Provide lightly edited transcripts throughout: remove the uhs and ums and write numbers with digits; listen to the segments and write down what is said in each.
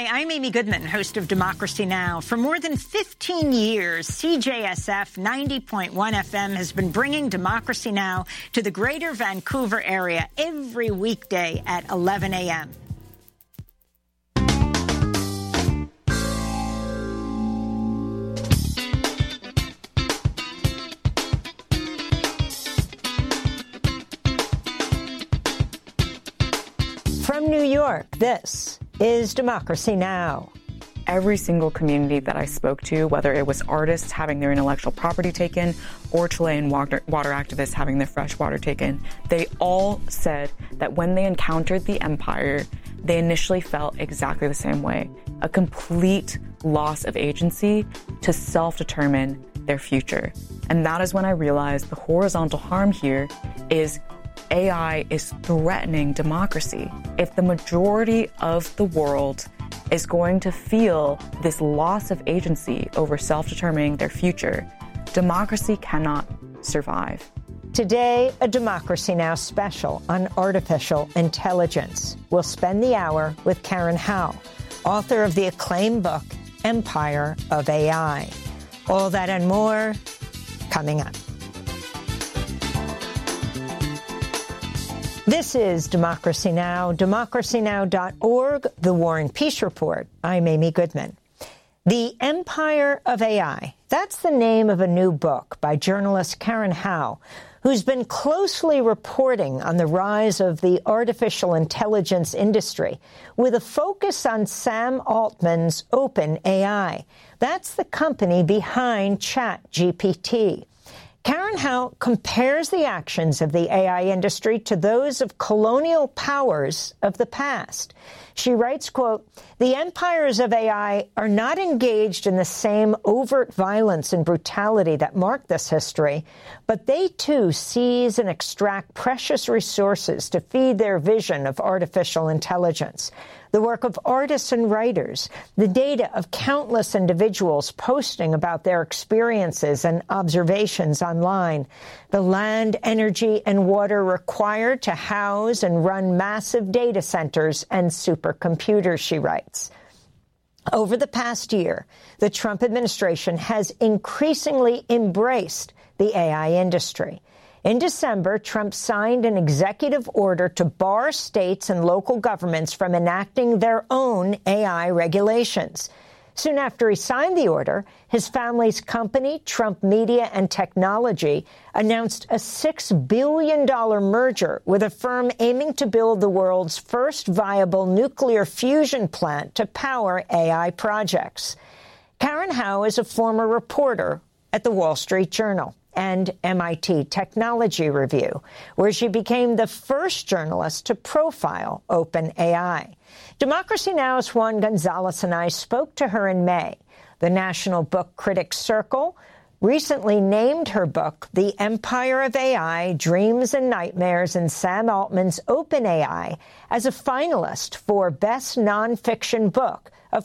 Hi, I'm Amy Goodman, host of Democracy Now! For more than 15 years, CJSF 90.1 FM has been bringing Democracy Now! To the greater Vancouver area every weekday at 11 a.m. From New York, this is Democracy Now! Every single community that I spoke to, whether it was artists having their intellectual property taken or Chilean water activists having their fresh water taken, they all said that when they encountered the empire, they initially felt exactly the same way. A complete loss of agency to self-determine their future. And that is when I realized the horizontal harm here is AI is threatening democracy. If the majority of the world is going to feel this loss of agency over self-determining their future, democracy cannot survive. Today, a Democracy Now! Special on artificial intelligence. We'll spend the hour with Karen Hao, author of the acclaimed book, Empire of AI. All that and more coming up. This is Democracy Now!, democracynow.org, The War and Peace Report. I'm Amy Goodman. The Empire of AI, that's the name of a new book by journalist Karen Hao, who's been closely reporting on the rise of the artificial intelligence industry with a focus on Sam Altman's OpenAI. That's the company behind ChatGPT. Karen Hao compares the actions of the AI industry to those of colonial powers of the past. She writes, quote, "The empires of AI are not engaged in the same overt violence and brutality that marked this history, but they too seize and extract precious resources to feed their vision of artificial intelligence. The work of artists and writers, the data of countless individuals posting about their experiences and observations online, the land, energy, and water required to house and run massive data centers and supercomputers," she writes. Over the past year, the Trump administration has increasingly embraced the AI industry. In December, Trump signed an executive order to bar states and local governments from enacting their own AI regulations. Soon after he signed the order, his family's company, Trump Media and Technology, announced a $6 billion merger with a firm aiming to build the world's first viable nuclear fusion plant to power AI projects. Karen Hao is a former reporter at the Wall Street Journal and MIT Technology Review, where she became the first journalist to profile OpenAI. Democracy Now!'s Juan Gonzalez and I spoke to her in May. The National Book Critics Circle recently named her book, The Empire of AI, Dreams and Nightmares in Sam Altman's OpenAI, as a finalist for Best Nonfiction Book of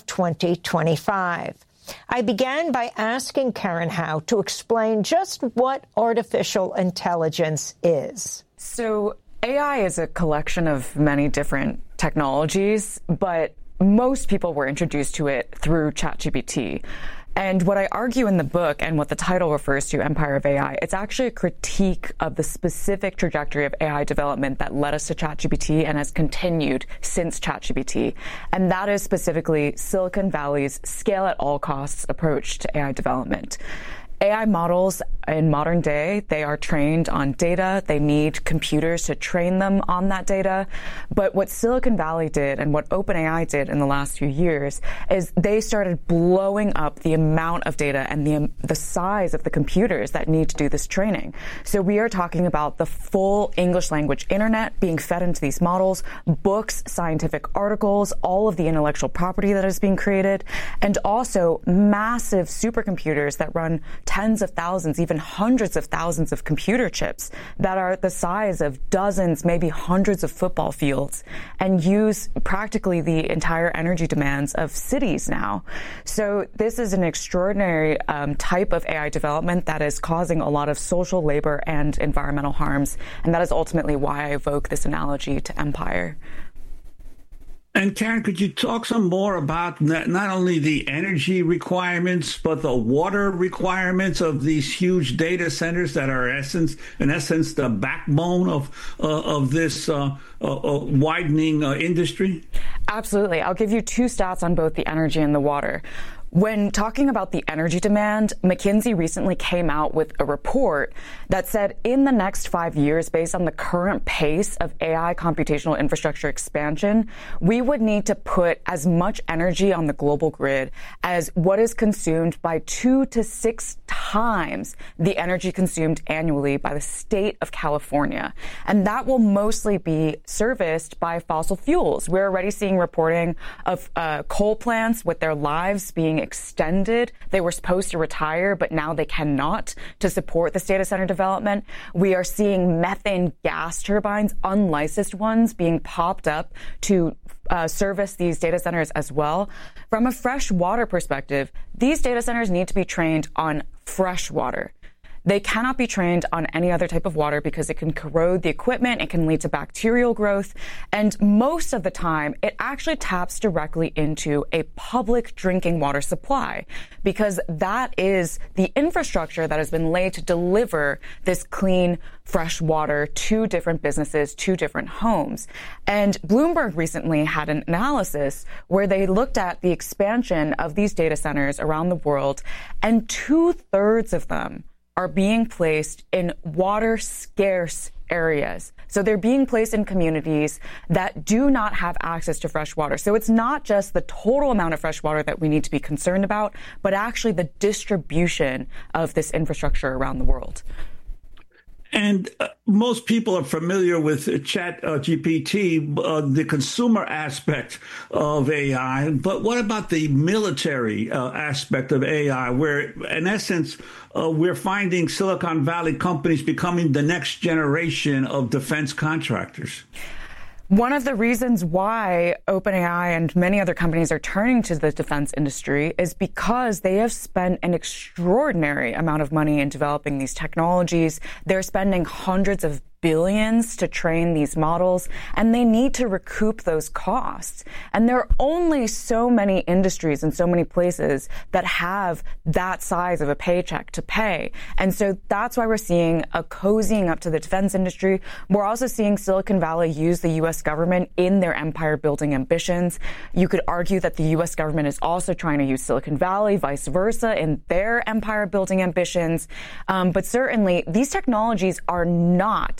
2025. I began by asking Karen Hao to explain just what artificial intelligence is. So AI is a collection of many different technologies, but most people were introduced to it through ChatGPT. And what I argue in the book, and what the title refers to, Empire of AI, it's actually a critique of the specific trajectory of AI development that led us to ChatGPT and has continued since ChatGPT. And that is specifically Silicon Valley's scale-at-all-costs approach to AI development. AI models in modern day, they are trained on data. They need computers to train them on that data. But what Silicon Valley did and what OpenAI did in the last few years is they started blowing up the amount of data and the size of the computers that need to do this training. So we are talking about the full English language internet being fed into these models, books, scientific articles, all of the intellectual property that is being created, and also massive supercomputers that run tens of thousands, even hundreds of thousands of computer chips that are the size of dozens, maybe hundreds of football fields, and use practically the entire energy demands of cities now. So this is an extraordinary type of AI development that is causing a lot of social, labor, and environmental harms, and that is ultimately why I evoke this analogy to empire. And Karen, could you talk some more about not only the energy requirements, but the water requirements of these huge data centers that are, in essence, the backbone of this widening industry? Absolutely. I'll give you two stats on both the energy and the water. When talking about the energy demand, McKinsey recently came out with a report that said in the next 5 years, based on the current pace of AI computational infrastructure expansion, we would need to put as much energy on the global grid as what is consumed by 2 to 6 times the energy consumed annually by the state of California. And that will mostly be serviced by fossil fuels. We're already seeing reporting of coal plants with their lives being extended. They were supposed to retire, but now they cannot to support this data center development. We are seeing methane gas turbines, unlicensed ones, being popped up to service these data centers as well. From a fresh water perspective, these data centers need to be trained on fresh water. They cannot be trained on any other type of water because it can corrode the equipment, it can lead to bacterial growth, and most of the time, it actually taps directly into a public drinking water supply because that is the infrastructure that has been laid to deliver this clean, fresh water to different businesses, to different homes. And Bloomberg recently had an analysis where they looked at the expansion of these data centers around the world, and 2/3 of them are being placed in water-scarce areas. So they're being placed in communities that do not have access to fresh water. So it's not just the total amount of fresh water that we need to be concerned about, but actually the distribution of this infrastructure around the world. And most people are familiar with ChatGPT, the consumer aspect of AI. But what about the military aspect of AI, where, in essence, we're finding Silicon Valley companies becoming the next generation of defense contractors? One of the reasons why OpenAI and many other companies are turning to the defense industry is because they have spent an extraordinary amount of money in developing these technologies. They're spending hundreds of billions to train these models, and they need to recoup those costs. And there are only so many industries and so many places that have that size of a paycheck to pay. And so that's why we're seeing a cozying up to the defense industry. We're also seeing Silicon Valley use the U.S. government in their empire-building ambitions. You could argue that the U.S. government is also trying to use Silicon Valley, vice versa, in their empire-building ambitions. But certainly, these technologies are not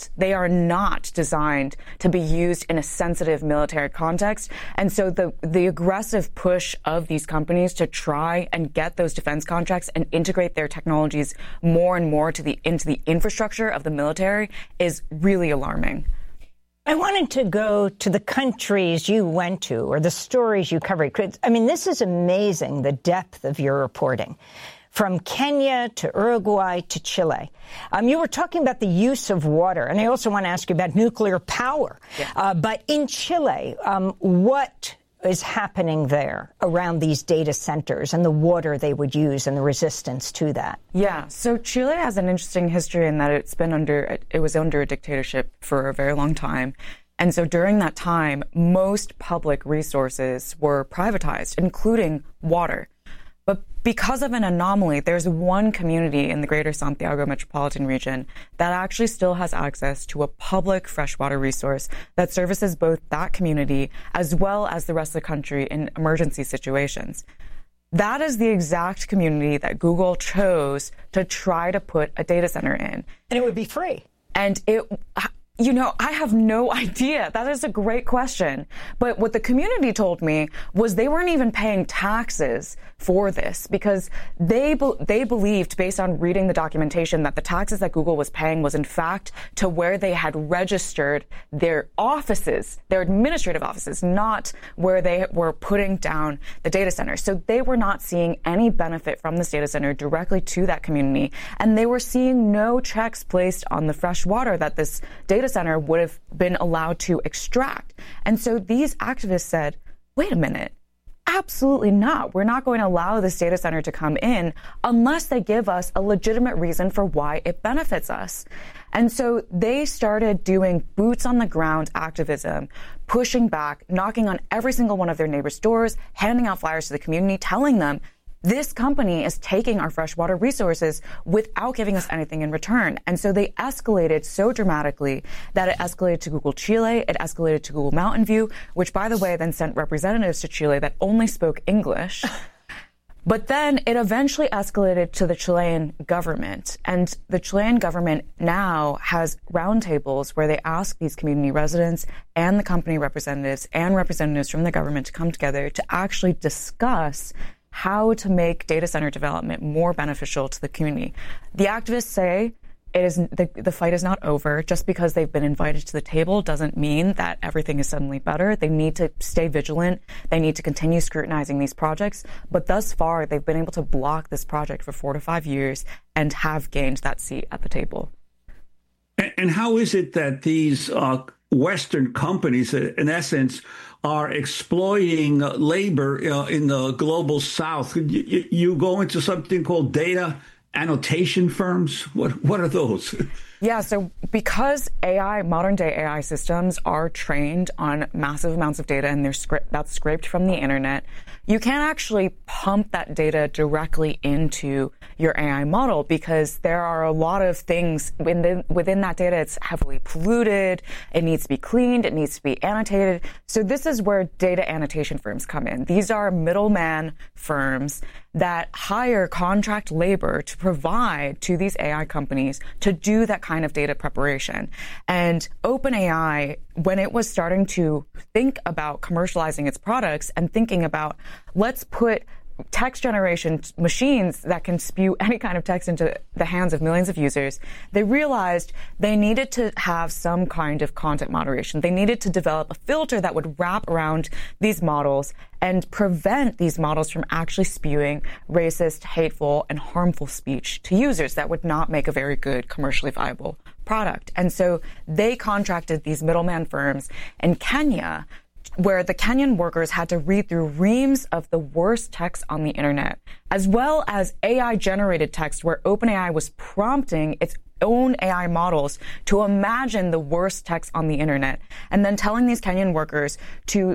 designed to be used in a sensitive military context. And so the aggressive push of these companies to try and get those defense contracts and integrate their technologies more and more into the infrastructure of the military is really alarming. I wanted to go to the countries you went to or the stories you covered. I mean, this is amazing, the depth of your reporting. From Kenya to Uruguay to Chile. You were talking about the use of water, and I also want to ask you about nuclear power. Yeah. But in Chile, what is happening there around these data centers and the water they would use and the resistance to that? Yeah, so Chile has an interesting history in that it was under a dictatorship for a very long time. And so during that time, most public resources were privatized, including water. But because of an anomaly, there's one community in the greater Santiago metropolitan region that actually still has access to a public freshwater resource that services both that community as well as the rest of the country in emergency situations. That is the exact community that Google chose to try to put a data center in. And it would be free. And I have no idea. That is a great question. But what the community told me was they weren't even paying taxes for this because they believed, based on reading the documentation, that the taxes that Google was paying was in fact to where they had registered their offices, their administrative offices, not where they were putting down the data center. So they were not seeing any benefit from this data center directly to that community. And they were seeing no checks placed on the fresh water that this data center would have been allowed to extract. And so these activists said, wait a minute, absolutely not. We're not going to allow this data center to come in unless they give us a legitimate reason for why it benefits us. And so they started doing boots on the ground activism, pushing back, knocking on every single one of their neighbors' doors, handing out flyers to the community, telling them this company is taking our freshwater resources without giving us anything in return. And so they escalated so dramatically that it escalated to Google Chile, it escalated to Google Mountain View, which, by the way, then sent representatives to Chile that only spoke English. But then it eventually escalated to the Chilean government. And the Chilean government now has roundtables where they ask these community residents and the company representatives and representatives from the government to come together to actually discuss how to make data center development more beneficial to the community. The activists say the fight is not over. Just because they've been invited to the table doesn't mean that everything is suddenly better. They need to stay vigilant. They need to continue scrutinizing these projects. But thus far, they've been able to block this project for 4 to 5 years and have gained that seat at the table. And how is it that these Western companies, in essence, are exploiting labor in the global South? You go into something called data annotation firms. What are those? Yeah, so because modern day AI systems are trained on massive amounts of data and that's scraped from the internet, you can't actually pump that data directly into your AI model because there are a lot of things within that data. It's heavily polluted. It needs to be cleaned. It needs to be annotated. So this is where data annotation firms come in. These are middleman firms that hire contract labor to provide to these AI companies to do that kind of data preparation. And OpenAI, when it was starting to think about commercializing its products and thinking about, let's put text generation machines that can spew any kind of text into the hands of millions of users, they realized they needed to have some kind of content moderation. They needed to develop a filter that would wrap around these models and prevent these models from actually spewing racist, hateful, and harmful speech to users that would not make a very good commercially viable product. And so they contracted these middleman firms in Kenya, where the Kenyan workers had to read through reams of the worst text on the internet, as well as AI-generated text where OpenAI was prompting its own AI models to imagine the worst text on the internet, and then telling these Kenyan workers to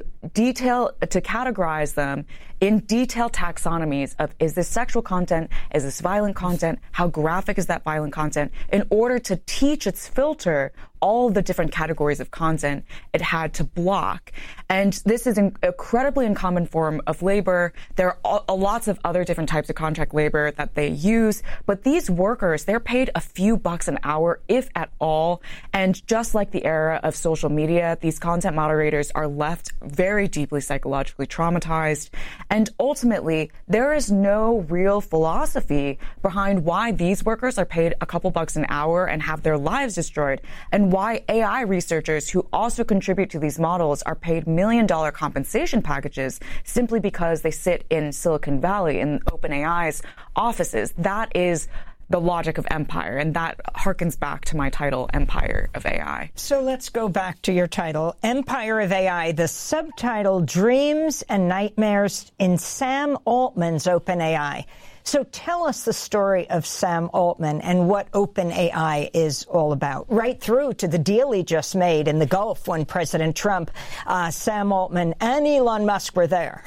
categorize them in detailed taxonomies of, is this sexual content? Is this violent content? How graphic is that violent content? In order to teach its filter all the different categories of content it had to block. And this is an incredibly uncommon form of labor. There are lots of other different types of contract labor that they use, but these workers, they're paid a few bucks an hour, if at all. And just like the era of social media, these content moderators are left very deeply psychologically traumatized. And ultimately, there is no real philosophy behind why these workers are paid a couple bucks an hour and have their lives destroyed, and why AI researchers who also contribute to these models are paid $1 million compensation packages simply because they sit in Silicon Valley in OpenAI's offices. That is the logic of empire, and that harkens back to my title, Empire of AI. So let's go back to your title, Empire of AI, the subtitle, Dreams and Nightmares in Sam Altman's OpenAI. So tell us the story of Sam Altman and what OpenAI is all about, right through to the deal he just made in the Gulf when President Trump, Sam Altman, and Elon Musk were there.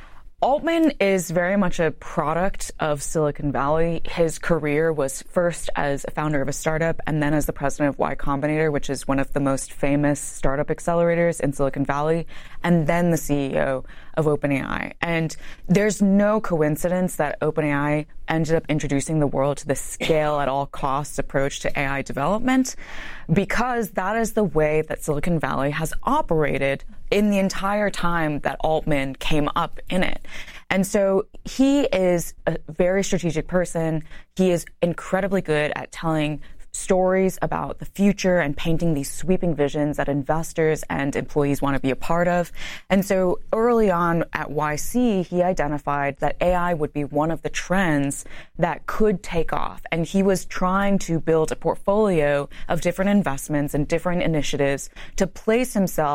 Altman is very much a product of Silicon Valley. His career was first as a founder of a startup and then as the president of Y Combinator, which is one of the most famous startup accelerators in Silicon Valley, and then the CEO of OpenAI. And there's no coincidence that OpenAI ended up introducing the world to the scale at all costs approach to AI development, because that is the way that Silicon Valley has operated in the entire time that Altman came up in it. And so he is a very strategic person. He is incredibly good at telling stories about the future and painting these sweeping visions that investors and employees want to be a part of. And so early on at YC, he identified that AI would be one of the trends that could take off. And he was trying to build a portfolio of different investments and different initiatives to place himself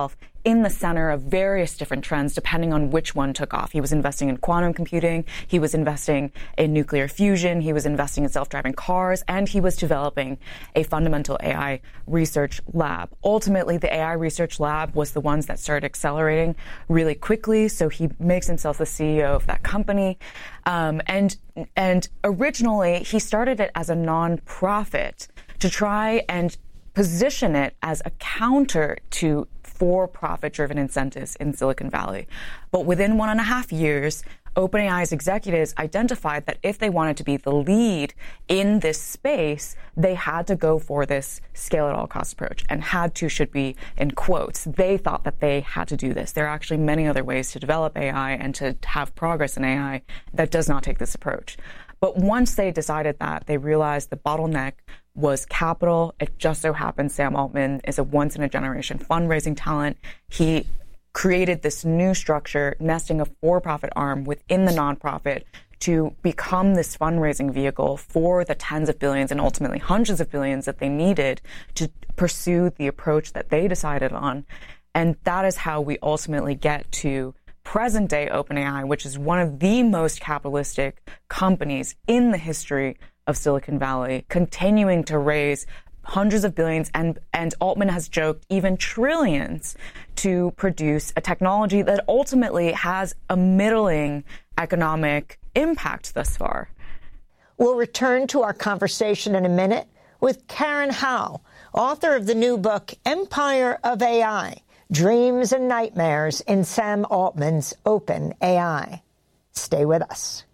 in the center of various different trends depending on which one took off. He was investing in quantum computing, he was investing in nuclear fusion, he was investing in self-driving cars, and he was developing a fundamental AI research lab. Ultimately, the AI research lab was the ones that started accelerating really quickly, so he makes himself the CEO of that company. And originally, he started it as a nonprofit to try and position it as a counter to for-profit driven incentives in Silicon Valley. But within 1.5 years, OpenAI's executives identified that if they wanted to be the lead in this space, they had to go for this scale-at-all-costs approach. And had to should be in quotes. They thought that they had to do this. There are actually many other ways to develop AI and to have progress in AI that does not take this approach. But once they decided that, they realized the bottleneck was capital. It just so happens Sam Altman is a once-in-a-generation fundraising talent. He created this new structure, nesting a for-profit arm within the nonprofit to become this fundraising vehicle for the tens of billions and ultimately hundreds of billions that they needed to pursue the approach that they decided on. And that is how we ultimately get to present-day OpenAI, which is one of the most capitalistic companies in the history of Silicon Valley, continuing to raise hundreds of billions and Altman has joked even trillions to produce a technology that ultimately has a middling economic impact thus far. We'll return to our conversation in a minute with Karen Hao, author of the new book, Empire of AI, Dreams and Nightmares in Sam Altman's OpenAI. Stay with us.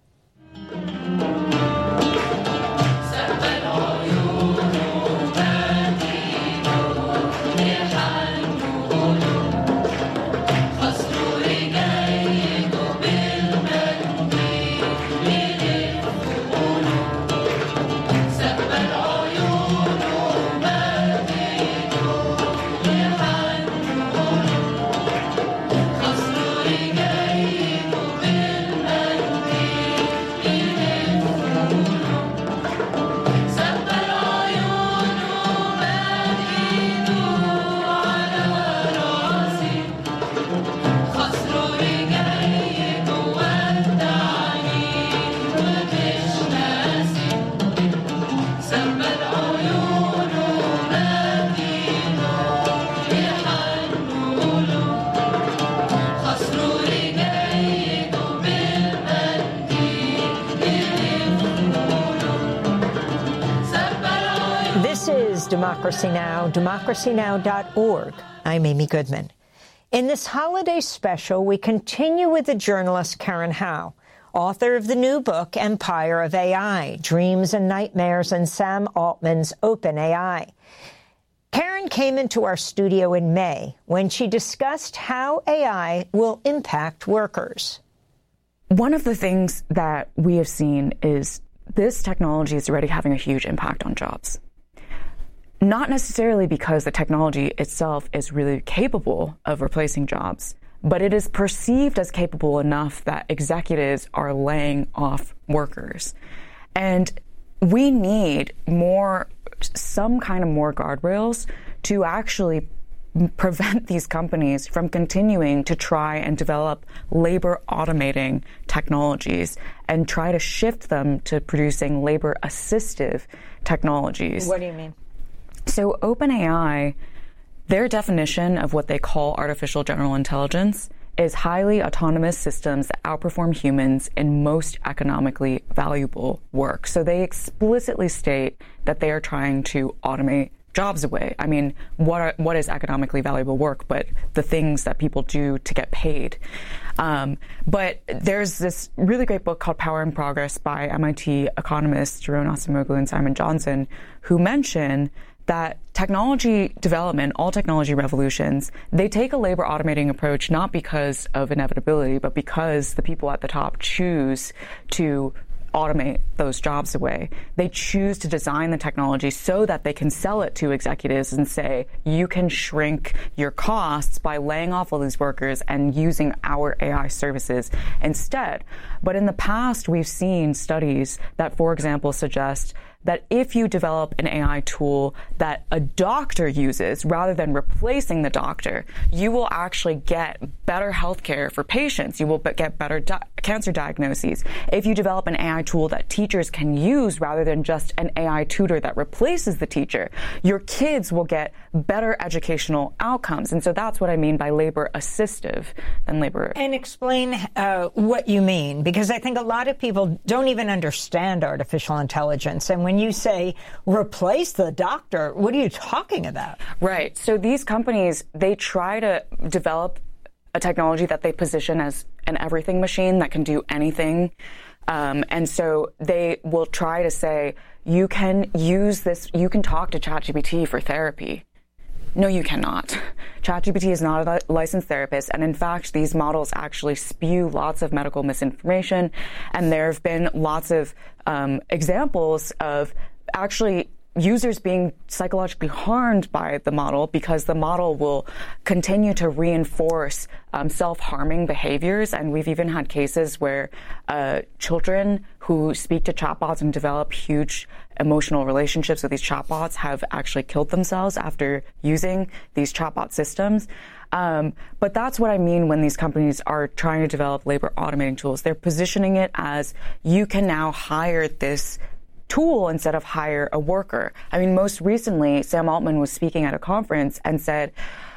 Democracy Now!, democracynow.org. I'm Amy Goodman. In this holiday special, we continue with the journalist Karen Hao, author of the new book, Empire of AI, Dreams and Nightmares in Sam Altman's OpenAI. Karen came into our studio in May when she discussed how AI will impact workers. One of the things that we have seen is this technology is already having a huge impact on jobs. Not necessarily because the technology itself is really capable of replacing jobs, but it is perceived as capable enough that executives are laying off workers. And we need some kind of more guardrails to actually prevent these companies from continuing to try and develop labor automating technologies and try to shift them to producing labor assistive technologies. What do you mean? So OpenAI, their definition of what they call artificial general intelligence is highly autonomous systems that outperform humans in most economically valuable work. So they explicitly state that they are trying to automate jobs away. I mean, what is economically valuable work but the things that people do to get paid? But there's this really great book called Power and Progress by MIT economists Daron Acemoglu and Simon Johnson, who mention that technology development, all technology revolutions, they take a labor automating approach not because of inevitability, but because the people at the top choose to automate those jobs away. They choose to design the technology so that they can sell it to executives and say, you can shrink your costs by laying off all these workers and using our AI services instead. But in the past, we've seen studies that, for example, suggest that if you develop an AI tool that a doctor uses rather than replacing the doctor, you will actually get better healthcare for patients. You will get better cancer diagnoses. If you develop an AI tool that teachers can use rather than just an AI tutor that replaces the teacher, your kids will get better educational outcomes. And so that's what I mean by labor assistive than labor. And explain what you mean, because I think a lot of people don't even understand artificial intelligence. And when you say replace the doctor, what are you talking about? Right. So these companies, they try to develop a technology that they position as an everything machine that can do anything. And so they will try to say, you can use this, you can talk to ChatGPT for therapy. No, you cannot. ChatGPT is not a licensed therapist. And in fact, these models actually spew lots of medical misinformation. And there have been lots of examples of actually users being psychologically harmed by the model because the model will continue to reinforce self-harming behaviors. And we've even had cases where children who speak to chatbots and develop huge emotional relationships with these chatbots have actually killed themselves after using these chatbot systems. But that's what I mean when these companies are trying to develop labor automating tools. They're positioning it as you can now hire this tool instead of hire a worker. I mean, most recently, Sam Altman was speaking at a conference and said,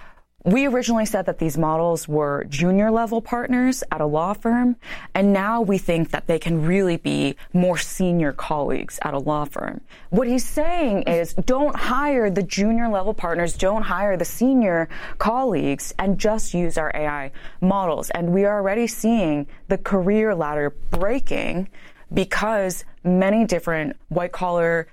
we originally said that these models were junior level partners at a law firm, and now we think that they can really be more senior colleagues at a law firm. What he's saying is don't hire the junior level partners, don't hire the senior colleagues, and just use our AI models. And we are already seeing the career ladder breaking because many different white-collar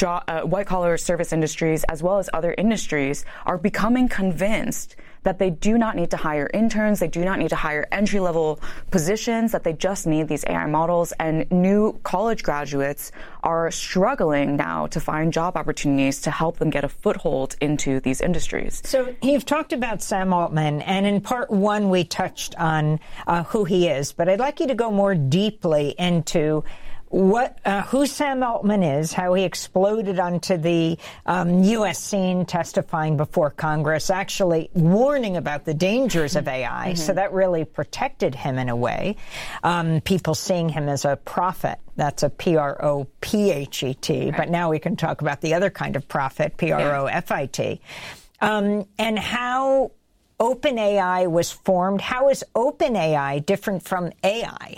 service industries, as well as other industries, are becoming convinced that they do not need to hire interns, they do not need to hire entry-level positions, that they just need these AI models. And new college graduates are struggling now to find job opportunities to help them get a foothold into these industries. So you've talked about Sam Altman, and in part one we touched on who he is, but I'd like you to go more deeply into who Sam Altman is, how he exploded onto the U.S. scene, testifying before Congress, actually warning about the dangers of AI. So that really protected him in a way. People seeing him as a prophet. That's a P-R-O-P-H-E-T. But now we can talk about the other kind of prophet, P-R-O-F-I-T. And how OpenAI was formed. How is OpenAI different from AI?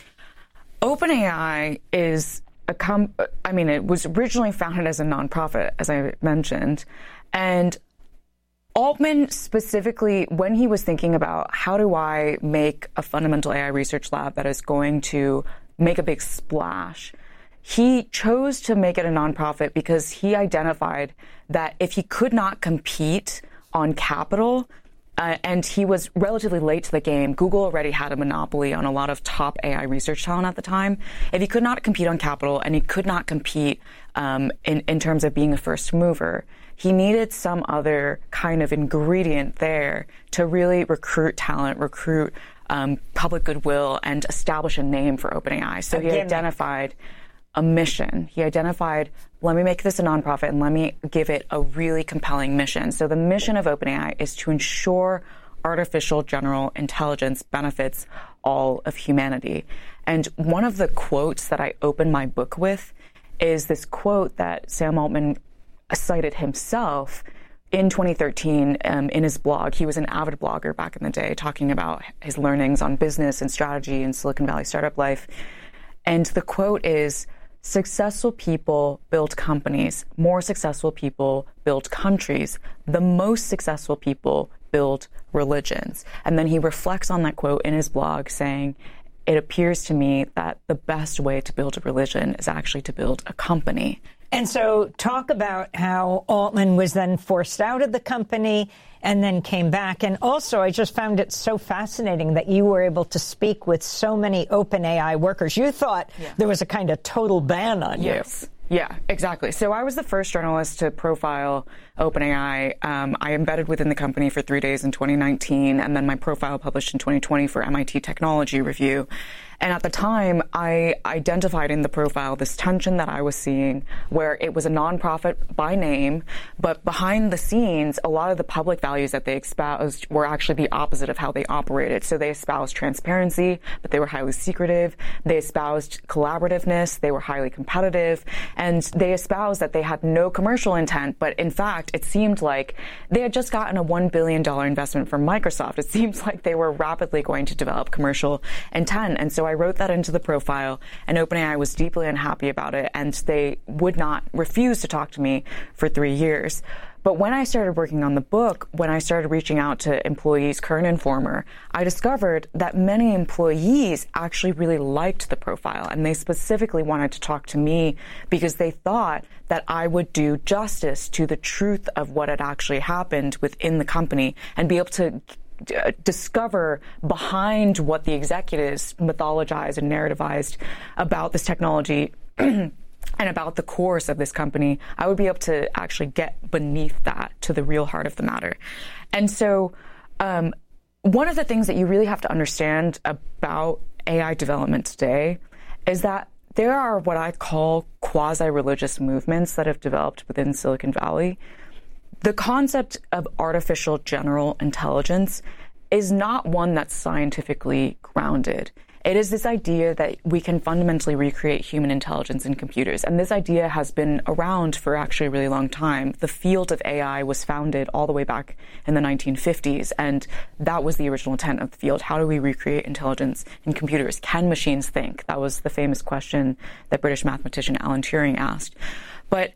OpenAI is it was originally founded as a nonprofit, as I mentioned. And Altman specifically, when he was thinking about how do I make a fundamental AI research lab that is going to make a big splash, he chose to make it a nonprofit because he identified that if he could not compete on capital, and he was relatively late to the game. Google already had a monopoly on a lot of top AI research talent at the time. If he could not compete on capital and he could not compete in terms of being a first mover, he needed some other kind of ingredient there to really recruit talent, recruit public goodwill, and establish a name for OpenAI. So he identified a mission. He identified, let me make this a nonprofit and let me give it a really compelling mission. So the mission of OpenAI is to ensure artificial general intelligence benefits all of humanity. And one of the quotes that I open my book with is this quote that Sam Altman cited himself in 2013 in his blog. He was an avid blogger back in the day, talking about his learnings on business and strategy and Silicon Valley startup life. And the quote is, successful people build companies. More successful people build countries. The most successful people build religions. And then he reflects on that quote in his blog saying, it appears to me that the best way to build a religion is actually to build a company. And so talk about how Altman was then forced out of the company and then came back. And also, I just found it so fascinating that you were able to speak with so many OpenAI workers. You thought there was a kind of total ban on you. Yeah, exactly. So I was the first journalist to profile OpenAI. I embedded within the company for 3 days in 2019, and then my profile published in 2020 for MIT Technology Review. And at the time, I identified in the profile this tension that I was seeing where it was a nonprofit by name, but behind the scenes, a lot of the public values that they espoused were actually the opposite of how they operated. So they espoused transparency, but they were highly secretive. They espoused collaborativeness. They were highly competitive. And they espoused that they had no commercial intent. But in fact, it seemed like they had just gotten a $1 billion investment from Microsoft. It seems like they were rapidly going to develop commercial intent. And so I wrote that into the profile, and OpenAI was deeply unhappy about it, and they would not refuse to talk to me for 3 years. But when I started working on the book, when I started reaching out to employees, current and former, I discovered that many employees actually really liked the profile, and they specifically wanted to talk to me because they thought that I would do justice to the truth of what had actually happened within the company and be able to discover behind what the executives mythologized and narrativized about this technology and about the course of this company. I would be able to actually get beneath that to the real heart of the matter. And so one of the things that you really have to understand about AI development today is that there are what I call quasi-religious movements that have developed within Silicon Valley. The concept of artificial general intelligence is not one that's scientifically grounded. It is this idea that we can fundamentally recreate human intelligence in computers. And this idea has been around for actually a really long time. The field of AI was founded all the way back in the 1950s. And that was the original intent of the field. How do we recreate intelligence in computers? Can machines think? That was the famous question that British mathematician Alan Turing asked. But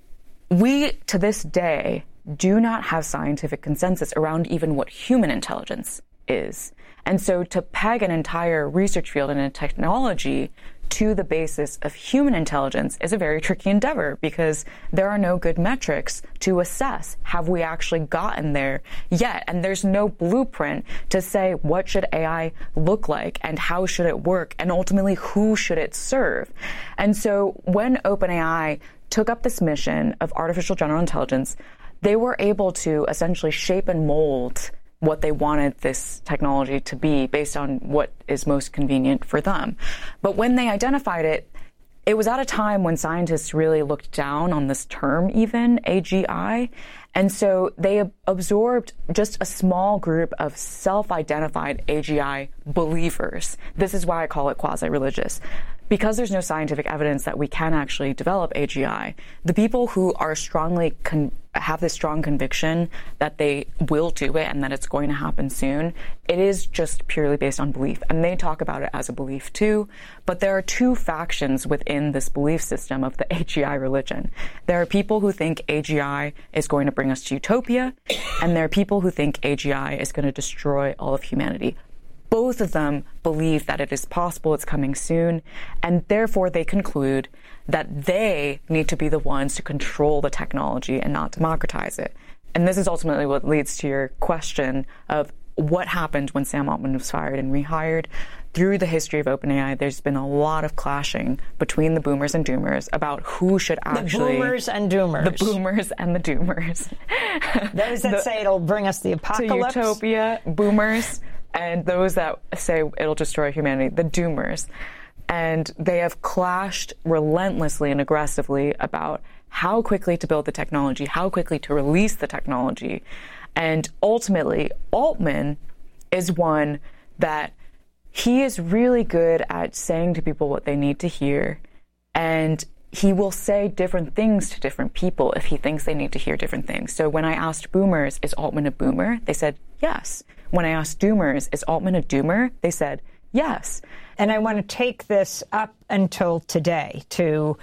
we, to this day, do not have scientific consensus around even what human intelligence is. And so to peg an entire research field and a technology to the basis of human intelligence is a very tricky endeavor because there are no good metrics to assess have we actually gotten there yet. And there's no blueprint to say what should AI look like and how should it work and ultimately who should it serve. And so when OpenAI took up this mission of artificial general intelligence, they were able to essentially shape and mold what they wanted this technology to be based on what is most convenient for them. But when they identified it, it was at a time when scientists really looked down on this term even, AGI. And so they absorbed just a small group of self-identified AGI believers. This is why I call it quasi-religious. Because there's no scientific evidence that we can actually develop AGI, the people who are strongly have this strong conviction that they will do it and that it's going to happen soon, it is just purely based on belief. And they talk about it as a belief too. But there are two factions within this belief system of the AGI religion. There are people who think AGI is going to bring us to utopia, and there are people who think AGI is going to destroy all of humanity. Both of them believe that it is possible, it's coming soon, and therefore they conclude that they need to be the ones to control the technology and not democratize it. And this is ultimately what leads to your question of what happened when Sam Altman was fired and rehired. Through the history of OpenAI, there's been a lot of clashing between the boomers and doomers about who should actually... The boomers and doomers. The boomers and the doomers. Those that say it'll bring us the apocalypse. To utopia, boomers. And those that say it'll destroy humanity, the doomers. And they have clashed relentlessly and aggressively about how quickly to build the technology, how quickly to release the technology. And ultimately, Altman is one that he is really good at saying to people what they need to hear. And he will say different things to different people if he thinks they need to hear different things. So when I asked boomers, is Altman a boomer? They said, yes. When I asked doomers, is Altman a doomer? They said, yes. And I want to take this up until today to,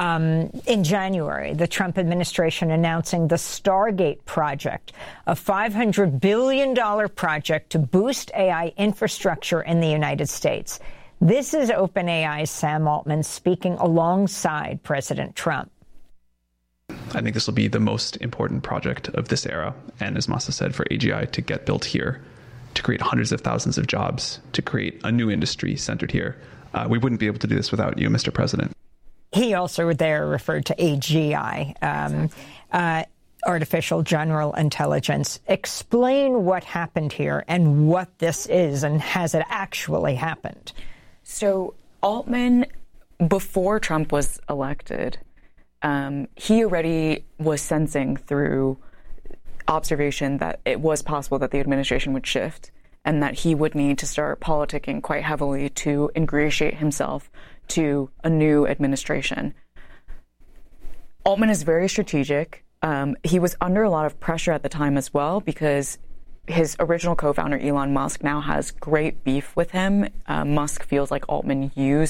in January, the Trump administration announcing the Stargate project, a $500 billion project to boost AI infrastructure in the United States. This is OpenAI's Sam Altman speaking alongside President Trump. I think this will be the most important project of this era. And as Masa said, for AGI to get built here, to create hundreds of thousands of jobs, to create a new industry centered here. We wouldn't be able to do this without you, Mr. President. He also there referred to AGI, artificial general intelligence. Explain what happened here and what this is, and has it actually happened? So Altman, before Trump was elected, he already was sensing through observation that it was possible that the administration would shift and that he would need to start politicking quite heavily to ingratiate himself to a new administration. Altman is very strategic. He was under a lot of pressure at the time as well because his original co-founder, Elon Musk, now has great beef with him. Musk feels like Altman used